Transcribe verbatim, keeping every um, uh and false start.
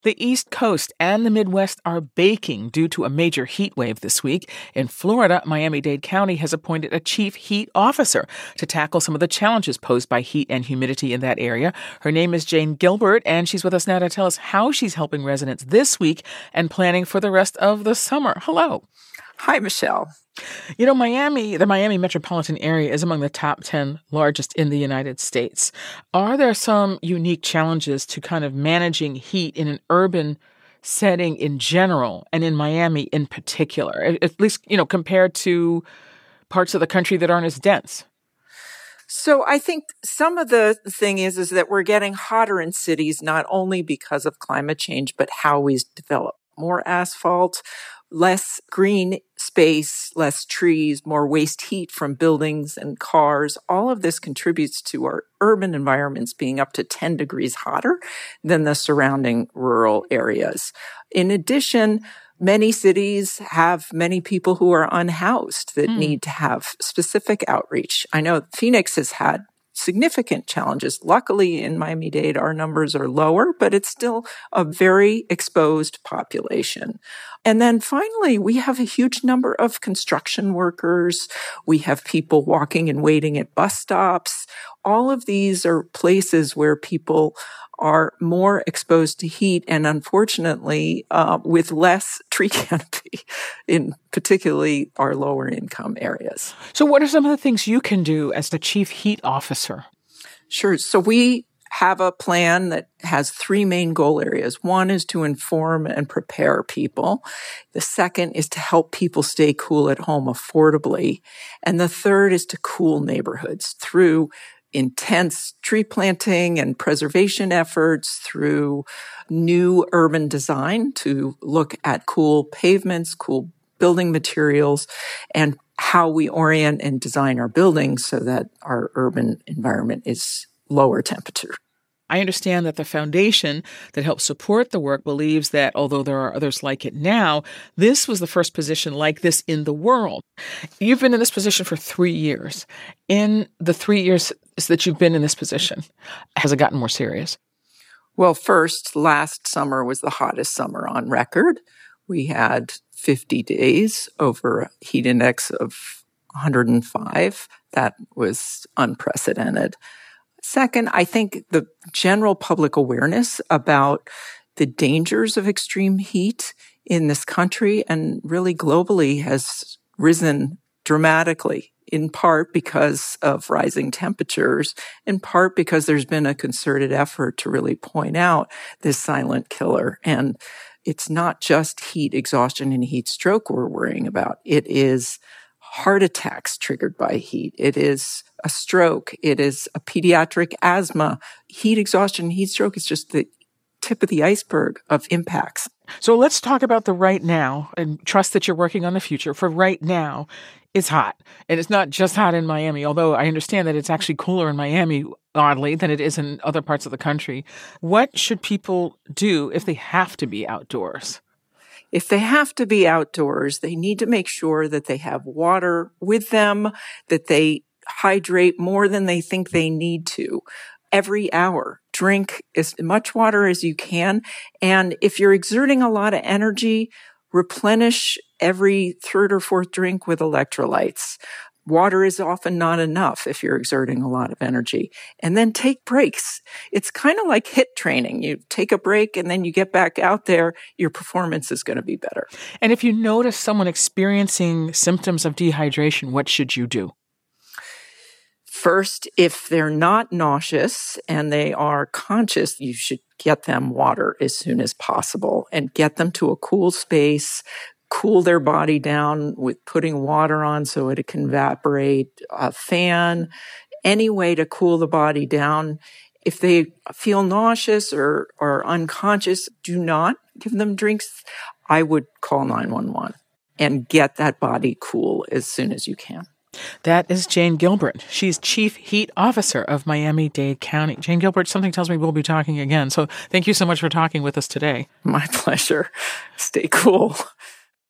The East Coast and the Midwest are baking due to a major heat wave this week. In Florida, Miami-Dade County has appointed a chief heat officer to tackle some of the challenges posed by heat and humidity in that area. Her name is Jane Gilbert, and she's with us now to tell us how she's helping residents this week and planning for the rest of the summer. Hello. Hi, Michelle. You know, Miami, the Miami metropolitan area is among the top ten largest in the United States. Are there some unique challenges to kind of managing heat in an urban setting in general and in Miami in particular, at least, you know, compared to parts of the country that aren't as dense? So I think some of the thing is, is that we're getting hotter in cities, not only because of climate change, but how we develop more asphalt, less green space, less trees, more waste heat from buildings and cars. All of this contributes to our urban environments being up to ten degrees hotter than the surrounding rural areas. In addition, many cities have many people who are unhoused that hmm. need to have specific outreach. I know Phoenix has had significant challenges. Luckily, in Miami-Dade, our numbers are lower, but it's still a very exposed population. And then finally, we have a huge number of construction workers. We have people walking and waiting at bus stops. All of these are places where people are more exposed to heat and unfortunately uh, with less tree canopy in particularly our lower income areas. So what are some of the things you can do as the chief heat officer? Sure. So we have a plan that has three main goal areas. One is to inform and prepare people. The second is to help people stay cool at home affordably. And the third is to cool neighborhoods through intense tree planting and preservation efforts, through new urban design to look at cool pavements, cool building materials, and how we orient and design our buildings so that our urban environment is lower temperature. I understand that the foundation that helps support the work believes that although there are others like it now, this was the first position like this in the world. You've been in this position for three years. In the three years that you've been in this position, has it gotten more serious? Well, first, last summer was the hottest summer on record. We had fifty days over a heat index of one hundred five. That was unprecedented. Second, I think the general public awareness about the dangers of extreme heat in this country and really globally has risen dramatically, in part because of rising temperatures, in part because there's been a concerted effort to really point out this silent killer. And it's not just heat exhaustion and heat stroke we're worrying about. It is heart attacks triggered by heat. It is a stroke. It is a pediatric asthma. Heat exhaustion, heat stroke is just the tip of the iceberg of impacts. So let's talk about the right now and trust that you're working on the future. For right now, it's hot. And it's not just hot in Miami, although I understand that it's actually cooler in Miami, oddly, than it is in other parts of the country. What should people do if they have to be outdoors? If they have to be outdoors, they need to make sure that they have water with them, that they hydrate more than they think they need to. Every hour, drink as much water as you can. And if you're exerting a lot of energy, replenish every third or fourth drink with electrolytes. Water is often not enough if you're exerting a lot of energy. And then take breaks. It's kind of like HIIT training. You take a break and then you get back out there, your performance is going to be better. And if you notice someone experiencing symptoms of dehydration, what should you do? First, if they're not nauseous and they are conscious, you should get them water as soon as possible and get them to a cool space, cool their body down with putting water on so it can evaporate, a fan, any way to cool the body down. If they feel nauseous or, or unconscious, do not give them drinks. I would call nine one one and get that body cool as soon as you can. That is Jane Gilbert. She's Chief Heat Officer of Miami-Dade County. Jane Gilbert, something tells me we'll be talking again. So thank you so much for talking with us today. My pleasure. Stay cool.